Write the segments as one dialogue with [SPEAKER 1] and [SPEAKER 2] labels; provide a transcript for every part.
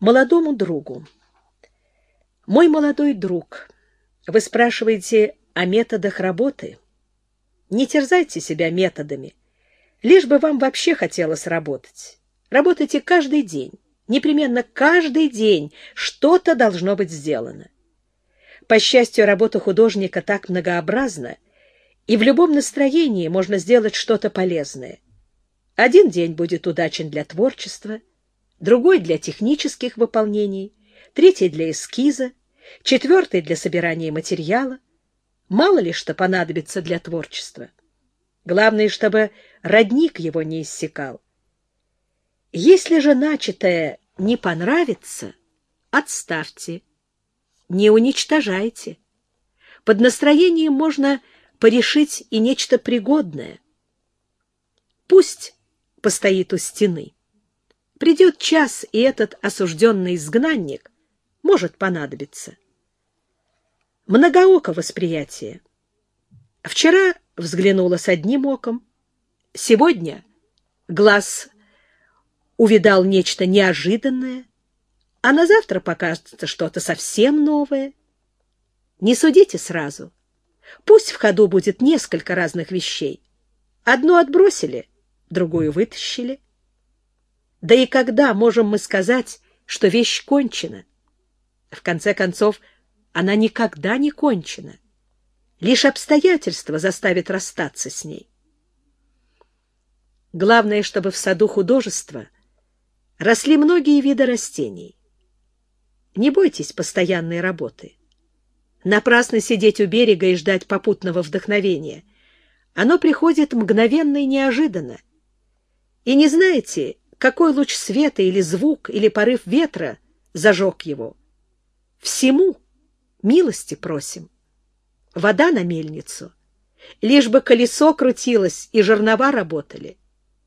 [SPEAKER 1] Молодому другу. Мой молодой друг, вы спрашиваете о методах работы? Не терзайте себя методами, лишь бы вам вообще хотелось работать. Работайте каждый день, непременно каждый день что-то должно быть сделано. По счастью, работа художника так многообразна, и в любом настроении можно сделать что-то полезное. Один день будет удачен для творчества, другой — для технических выполнений, третий — для эскиза, четвертый — для собирания материала. Мало ли что понадобится для творчества. Главное, чтобы родник его не иссякал. Если же начатое не понравится, отставьте, не уничтожайте. Под настроением можно порешить и нечто пригодное. Пусть постоит у стены. Придет час, и этот осужденный изгнанник может понадобиться. Многооко восприятие. Вчера взглянула с одним оком, сегодня глаз увидал нечто неожиданное, а на завтра покажется что-то совсем новое. Не судите сразу. Пусть в ходу будет несколько разных вещей. Одну отбросили, другую вытащили. Да и когда можем мы сказать, что вещь кончена? В конце концов, она никогда не кончена. Лишь обстоятельства заставят расстаться с ней. Главное, чтобы в саду художества росли многие виды растений. Не бойтесь постоянной работы. Напрасно сидеть у берега и ждать попутного вдохновения. Оно приходит мгновенно и неожиданно. И не знаете, какой луч света или звук, или порыв ветра зажег его. Всему милости просим. Вода на мельницу, лишь бы колесо крутилось и жернова работали.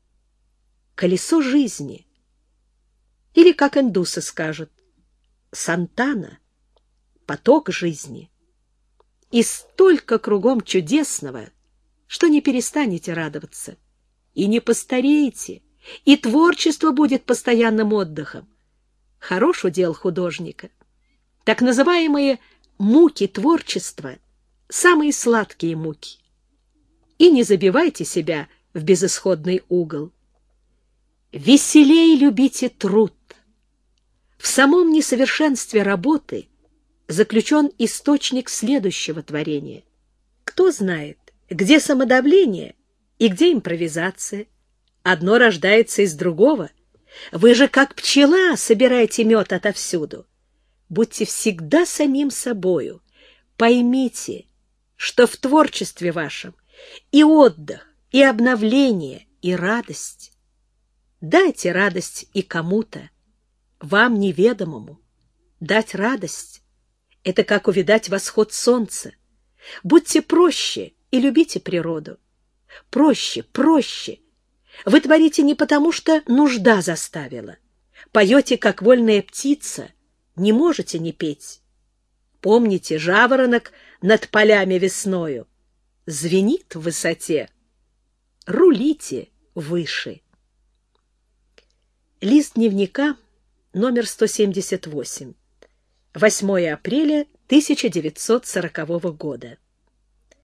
[SPEAKER 1] Колесо жизни. Или, как индусы скажут, сантана, поток жизни. И столько кругом чудесного, что не перестанете радоваться. И не постареете, и творчество будет постоянным отдыхом. Хорош удел художника. Так называемые муки творчества — самые сладкие муки. И не забивайте себя в безысходный угол. Веселей любите труд. В самом несовершенстве работы заключен источник следующего творения. Кто знает, где самодавление и где импровизация? Одно рождается из другого. Вы же, как пчела, собираете мед отовсюду. Будьте всегда самим собою. Поймите, что в творчестве вашем и отдых, и обновление, и радость. Дайте радость и кому-то, вам неведомому. Дать радость — это как увидать восход солнца. Будьте проще и любите природу. Проще, проще. Вы творите не потому, что нужда заставила. Поете, как вольная птица, не можете не петь. Помните, жаворонок над полями весною звенит в высоте. Рулите выше. Лист дневника, номер 178. 8 апреля 1940 года.